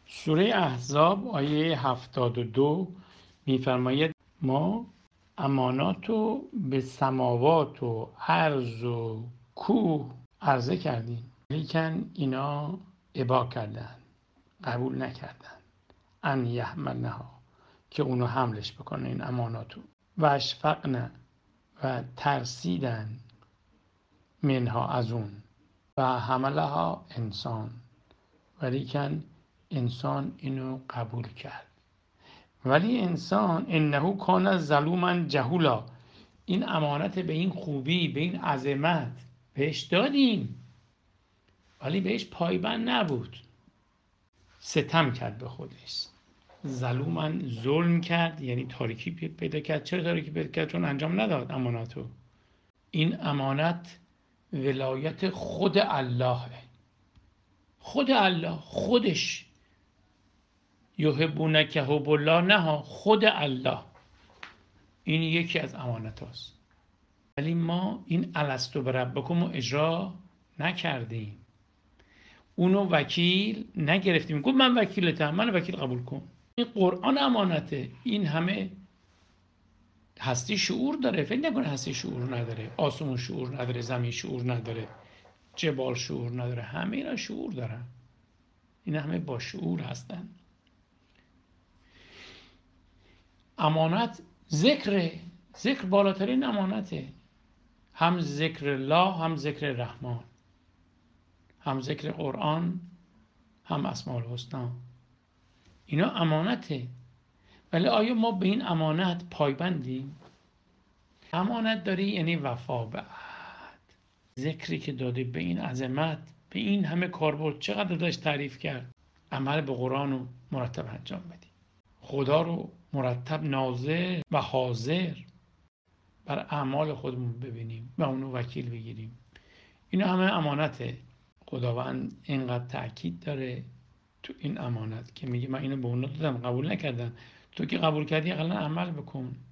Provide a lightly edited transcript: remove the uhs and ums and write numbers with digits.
سوره احزاب آیه 72 میفرماید ما امانات رو به سماوات و ارض و کوه عرضه کردیم، لیکن اینا ابا کردن، قبول نکردن، ان یحملنها، که اونو حملش بکنه این اماناتو، و اشفقن، و ترسیدن، منها از اون، و حملها انسان، ولیکن انسان اینو قبول کرد. ولی انسان انه کان ظلوما جهولا، این امانت به این خوبی، به این عظمت بهش دادیم ولی بهش پایبند نبود، ستم کرد به خودش. ظلوما ظلم کرد، یعنی تاریکی پیدا کرد. چرا تاریکی پیدا کرد؟ چون انجام نداد امانتو. این امانت ولایت خود اللهه، خود الله، خودش. یحبونک حب الله، نه خود الله. این یکی از امانت هاست. ولی ما این الستو بربکم رو اجرا نکردیم، اونو وکیل نگرفتیم. گفت من وکیلتم، من وکیل قبول کن. این قرآن امانته. این همه هستی شعور داره، فکر نکنه هستی شعور نداره. آسمون شعور نداره، زمین شعور نداره، جبال شعور نداره، همه اینا شعور دارن. این همه با شعور هستن. امانت ذکر بالاترین امانته. هم ذکر الله، هم ذکر رحمان، هم ذکر قرآن، هم اسماء الحسنا. اینا امانته. ولی آیا ما به این امانت پایبندیم؟ امانت داری یعنی وفا به عهد. ذکری که داده به این عظمت، به این همه کاربرد، چقدر داشت تعریف کرد. عمل به قرآن رو مرتب انجام بدیم، خدا رو مرتب ناظر و حاضر بر اعمال خودمون ببینیم و اونو وکیل بگیریم. اینا همه امانته. خداوند اینقدر تأکید داره تو این امانت که میگه من اینو به اونا دادم قبول نکردن، تو که قبول کردی اقلا عمل بکن.